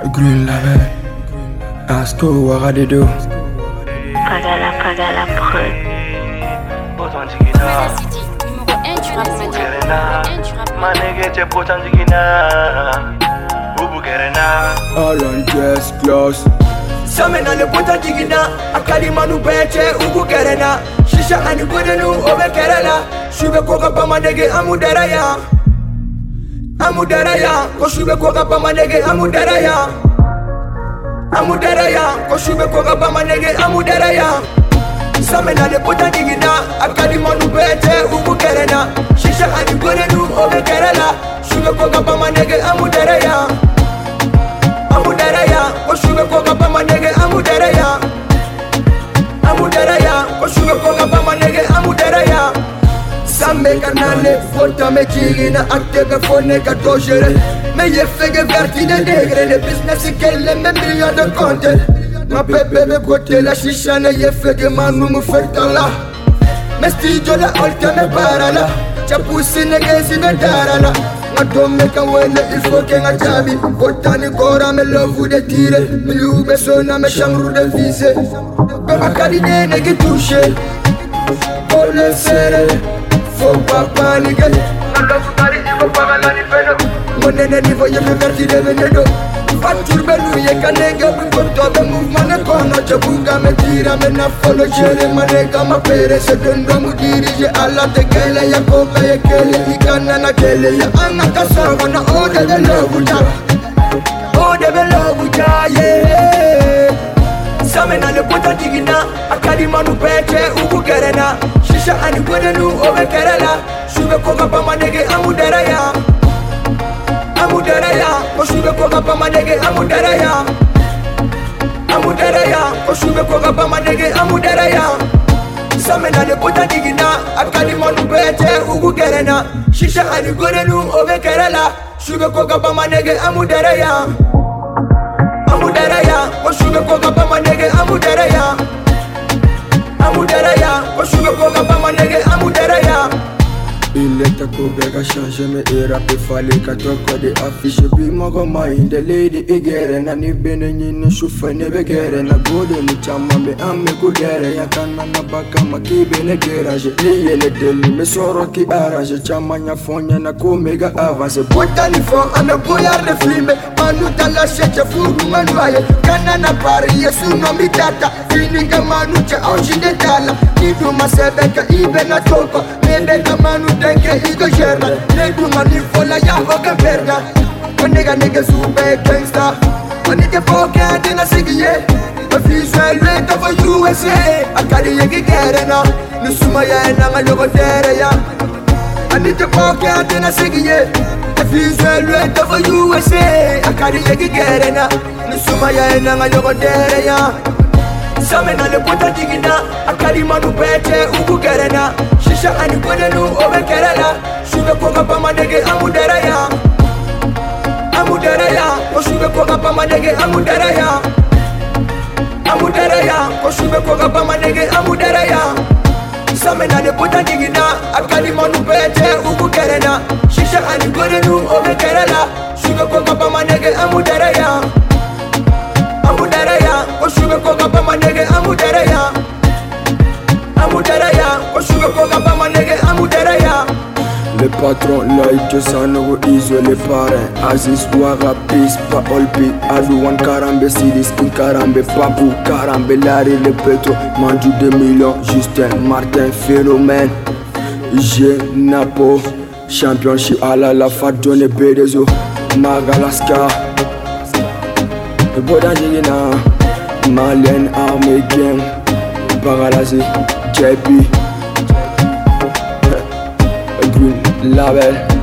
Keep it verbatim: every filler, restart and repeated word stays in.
Green Label, Asko Waradedo. Pagala, Pagala Prod. All on just close. Samena le puta digina, akali manu beche ubu kerena. Shisha ani gudenu obe kerela. Shube koka pa manege amudaraya. Amudaraya, ko shube koka pa manege amudaraya. Amudaraya, ko shube koka pa manege amudaraya. Samena le puta digina, akali manu beche ubu kerena. Shisha ani gudenu obe kerela. Shube koka pa manege amudaraya. Amudaraya, koshube koka pa manege amudaraya. Amudaraya, koshube koka pa manege amudaraya. Sambe kanale, fota me chigina, acte me fone ka tojere. Me ye fege verti de negre, le business kelle me million de compte. Ma bébé me côté la chicha ne ye fege manu mu fetala. Me stijo la olte me parala, cha pussy nege si me darala. Don't make a way, il faut que nga jabi. Botani kora me love de tire. Me lube sona me chambre de vise. Beba kadine ne ki touche. Faut le serrer, faut pas paniquer. Nanda futari ibo pagala ni feno. Monene ni voye me verti de venedo. Fatur belu ye kanega mi konto be mouvement ne kono chabuga me tira me na follow chere manega ma pere se dendo mu dirige alla te kele ya koka ye kele ikana na kele ya anga kasawa na ode de lobuja ode be lobuja ye samena le puta digina akadi manu peche ubu kerena shisha ani godenu obe kerela shube koka pa manege amudaraya. Amudaraya, koshube koka pa manege amudaraya. Amudaraya, koshube koka pa manege amudaraya. Samena le puta digina, akali manu beche ugu kerena. Shisha ani godenu obe kerela. Shube koka pa manege amudaraya. Amudaraya, koshube koka pa manege amudaraya. Amudaraya, koshube koka pa manege amudaraya. Il est à couper qu'à changer mais il a pu falloir qu'à toi quoi des affiches. Puis moi comme in the lady igere na ni bene ni shufa ne begere na gode ni chama me ame kugere ya kana na baka makibe ne garage ni ele deli me soro ki arrange chama nya fonya na komega avance. Botani fo ame boyar de filme manu tala sheche furu manuaye kana na pari yesu no mitata fininga manu cha occidentala ni duma sebeka ibe na toko mebe manu denke igo gerna Nedu mani fola ya oga perda Onega nega super gangsta Onike foke adina sigiye Official rate of U S A Akali yegi gerena Nusuma ya enanga logo tere ya Onike foke adina sigiye Official rate of U S A Akali yegi gerena Nusuma ya enanga logo tere ya Samena le puta digina akali manu beche ugu kerena shisha ani godenu obe kerela shube koka pa manege amudaraya. Amudaraya, ko shube koka pa manege amudaraya. Amudaraya, ko shube koka pa manege amudaraya. Samena le puta digina akali manu beche ugu kerena shisha ani godenu obe kerela shube koka pa manege amudaraya. Amudaraya, koshube koka pa manege amudaraya. Amudaraya, koshube koka pa manege amudaraya. Le patron, l'œil de Sanogo, Iso, les parrains Aziz, Ouara, Peace, Paolpi Alouan, Karambe, Sidis, King Karambe, Papou, Karambe, Larry, le Petro Mandu de Million, Justin, Martin, Phénomène G, Napo Championship, Ala, La Fadone, Bedezo Magalaska Bodan Jigina Malen, Army Gang Bagalazi, J P Green Label.